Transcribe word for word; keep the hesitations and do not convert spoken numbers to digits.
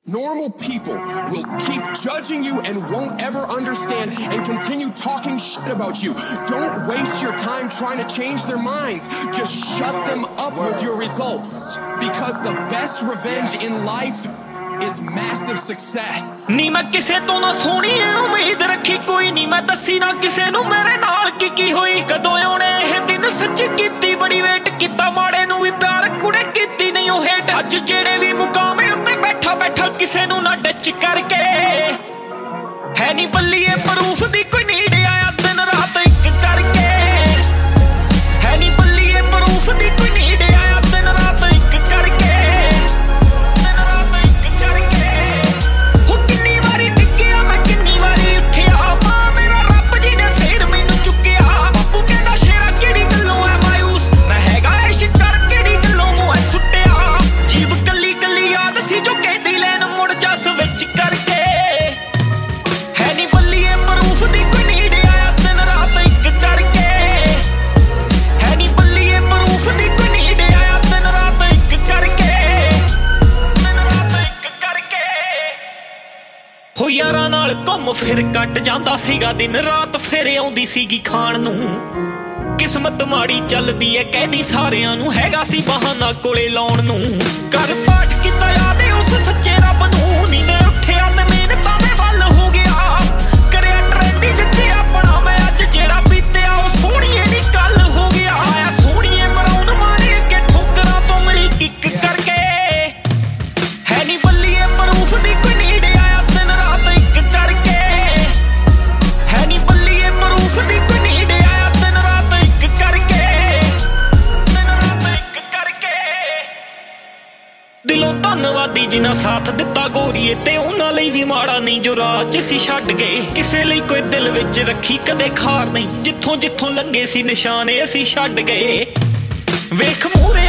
Normal people will keep judging you and won't ever understand and continue talking shit about you. Don't waste your time trying to change their minds. Just shut them up with your results. Because the best revenge in life is massive success. ਨੀ ਮੈਂ ਕਿਸੇ ਤੋਂ ਨਾ ਸੋਹਣੀ ਉਮੀਦ ਰੱਖੀ ਕੋਈ ਨਹੀਂ ਮੈਂ ਦੱਸੀ ਨਾ ਕਿਸੇ ਨੂੰ ਮੇਰੇ ਨਾਲ ਕੀ ਕੀ ਹੋਈ ਕਦੋਂ ਆਉਣੇ ਇਹ ਦਿਨ ਸੱਚੀ ਕੀਤੀ ਬੜੀ ਵੇਟ ਕੀਤਾ ਮਾੜੇ ਨੂੰ ਵੀ ਪਿਆਰ ਕੁੜੇ ਕੀਤੀ ਨਹੀਂ ਉਹ ਹੇਟ ਅੱਜ ਜਿਹੜੇ ਵੀ ਮੁਕਾਮੇ ਉੱਤੇ ਬੈਠਾ ਬੈਠਾ ਕਿਸੇ ਨੂੰ ਨਾ ਡੱਚ ਕਰਕੇ ਹੈ ਨਹੀਂ ਬੱਲੀਏ ਪ੍ਰੂਫ ਦੀ ਕੋਈ ਨੀਡ ਆਇਆ ਦਿਨ ਰਾਤ ਇੱਕ ਕਰਕੇ ਹੈ ਨਹੀਂ ਬੱਲੀਏ ਪ੍ਰੂਫ ਦੀ ਕੋਈ ਨੀਡ ਆਇਆ ਦਿਨ ਰਾਤ ਇੱਕ ਕਰਕੇ ਹੋ ਯਾਰਾਂ ਨਾਲ ਘੁੰਮ ਫਿਰ ਕੱਟ ਜਾਂਦਾ ਸੀਗਾ ਦਿਨ ਰਾਤ ਫਿਰ ਆਉਂਦੀ ਸੀਗੀ ਖਾਣ ਨੂੰ ਕਿਸਮਤ ਮਾੜੀ ਚੱਲਦੀ ਐ ਕਹਿਦੀ ਸਾਰਿਆਂ ਨੂੰ ਹੈਗਾ ਸੀ ਬਹਾਨਾ ਕੋਲੇ ਲਾਉਣ ਨੂੰ ਕਰ ਪਾਟ ਕੀਤਾ ਯਾਦ ਉਸ ਸੱਚੇ ਰੱਬ ਨੂੰ ਨੀਂਦੇ ਉੱਠਿਆ ਤੇ ਮਿਹਨਤਾਂ ਦੇ ਵੱਲ ਹੋ ਗਿਆ ਕਰਿਆ ਟ੍ਰੈਂਡਿੰਗ ਚ ਆਪਣਾ ਮੈਂ ਅੱਜ ਜਿਹੜਾ ਬੀਤਿਆ ਉਹ ਸੋਹਣੀਏ ਦੀ ਗੱਲ ਹੋ ਗਿਆ ਆਇਆ ਸੋਹਣੀਏ ਮਰਾਉਣ ਮਾਰੇ ਅੱਗੇ ਠੋਕਰਾਂ ਤੋਂ ਮਿਲੀ ਕਿੱਕ ਕਰਕੇ ਹੈ ਨੀ ਬੱਲੀਏ ਪ੍ਰੂਫ ਦੀ ਕੋਈ ਨੀਡ ਆਇਆ ਦਿਨ ਰਾਤ ਇੱਕ ਕਰਕੇ ਹੈ ਨੀ ਬੱਲੀਏ ਪ੍ਰੂਫ ਦੀ ਕੋਈ ਨੀਡ ਆਇਆ ਦਿਨ ਰਾਤ ਇੱਕ ਕਰਕੇ ਦਿਨ ਰਾਤ ਇੱਕ ਕਰਕੇ ਦਿਲੋਂ ਧੰਨਵਾਦੀ ਜਿਨ੍ਹਾਂ ਸਾਥ ਦਿੱਤਾ ਗੋਰੀਏ ਤੇ ਉਹਨਾਂ ਲਈ ਵੀ ਮਾੜਾ ਨਹੀਂ ਜੋ ਰਾਹ 'ਚ ਸੀ ਛੱਡ ਗਏ ਕਿਸੇ ਲਈ ਕੋਈ ਦਿਲ ਵਿੱਚ ਰੱਖੀ ਕਦੇ ਖਾਰ ਨਹੀਂ ਜਿੱਥੋਂ ਜਿੱਥੋਂ ਲੰਘੇ ਸੀ ਨਿਸ਼ਾਨੇ ਅਸੀਂ ਛੱਡ ਗਏ ਵੇਖ ਮੂਹਰੇ